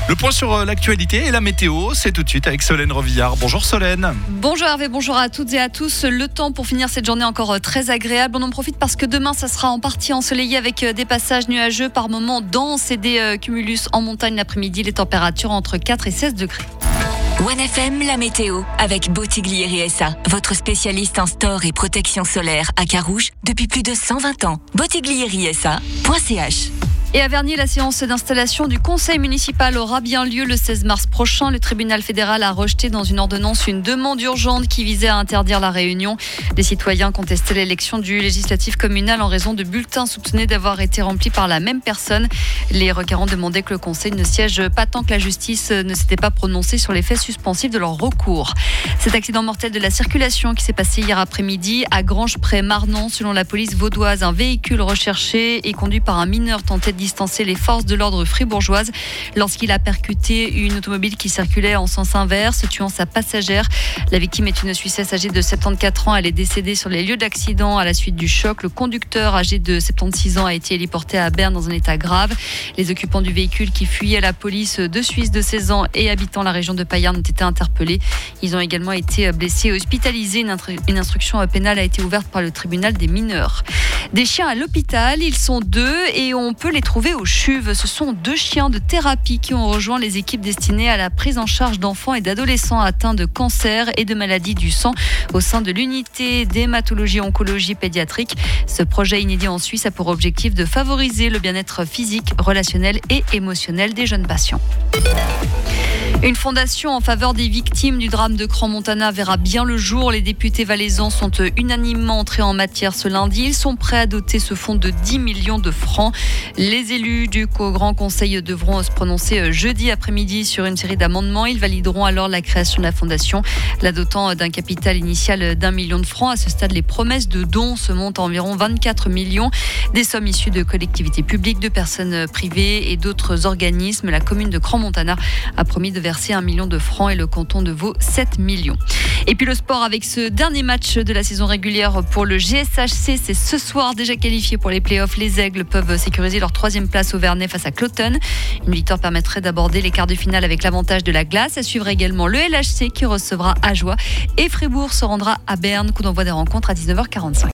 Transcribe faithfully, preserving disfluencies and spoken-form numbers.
Le point sur l'actualité et la météo, c'est tout de suite avec Solène Revillard. Bonjour Solène. Bonjour Hervé, bonjour à toutes et à tous. Le temps pour finir cette journée encore très agréable. On en profite parce que demain, ça sera en partie ensoleillé avec des passages nuageux par moments denses et des cumulus en montagne l'après-midi. Les températures entre quatre et seize degrés. one F M, la météo, avec Bottiglieri S A, votre spécialiste en store et protection solaire à Carouge depuis plus de cent vingt ans. Bottiglieri S A point C H. Et à Vernier, la séance d'installation du conseil municipal aura bien lieu le seize mars prochain. Le tribunal fédéral a rejeté dans une ordonnance une demande urgente qui visait à interdire la réunion. Les citoyens contestaient l'élection du législatif communal en raison de bulletins soupçonnés d'avoir été remplis par la même personne. Les requérants demandaient que le conseil ne siège pas tant que la justice ne s'était pas prononcée sur les faits suspensifs de leur recours. Cet accident mortel de la circulation qui s'est passé hier après-midi à Granges-près-Marnan, selon la police vaudoise, un véhicule recherché et conduit par un mineur tentait de distancer les forces de l'ordre fribourgeoise lorsqu'il a percuté une automobile qui circulait en sens inverse, tuant sa passagère. La victime est une Suissesse âgée de soixante-quatorze ans. Elle est décédée sur les lieux d'accident à la suite du choc. Le conducteur âgé de soixante-seize ans a été héliporté à Berne dans un état grave. Les occupants du véhicule qui fuyaient la police, deux Suisses de seize ans et habitant la région de Payarn, ont été interpellés. Ils ont également été blessés et hospitalisés. Une, instru- une instruction pénale a été ouverte par le tribunal des mineurs. Des chiens à l'hôpital, ils sont deux et on peut les trouver aux Chuves. Ce sont deux chiens de thérapie qui ont rejoint les équipes destinées à la prise en charge d'enfants et d'adolescents atteints de cancer et de maladies du sang au sein de l'unité d'hématologie oncologie pédiatrique. Ce projet inédit en Suisse a pour objectif de favoriser le bien-être physique, relationnel et émotionnel des jeunes patients. Une fondation en faveur des victimes du drame de Crans-Montana verra bien le jour. Les députés valaisans sont unanimement entrés en matière ce lundi. Ils sont prêts à doter ce fonds de dix millions de francs. Les élus du Grand Conseil devront se prononcer jeudi après-midi sur une série d'amendements. Ils valideront alors la création de la fondation, la dotant d'un capital initial d'un million de francs. À ce stade, les promesses de dons se montent à environ vingt-quatre millions. Des sommes issues de collectivités publiques, de personnes privées et d'autres organismes. La commune de Crans-Montana a promis de verser un million de francs et le canton de Vaud sept millions. Et puis le sport avec ce dernier match de la saison régulière pour le G S H C. C'est ce soir, déjà qualifié pour les playoffs. Les Aigles peuvent sécuriser leur troisième place au Vernet face à Cloton. Une victoire permettrait d'aborder les quarts de finale avec l'avantage de la glace. À suivre également le L H C qui recevra Ajoie et Fribourg se rendra à Berne. Coup d'envoi des rencontres à dix-neuf heures quarante-cinq.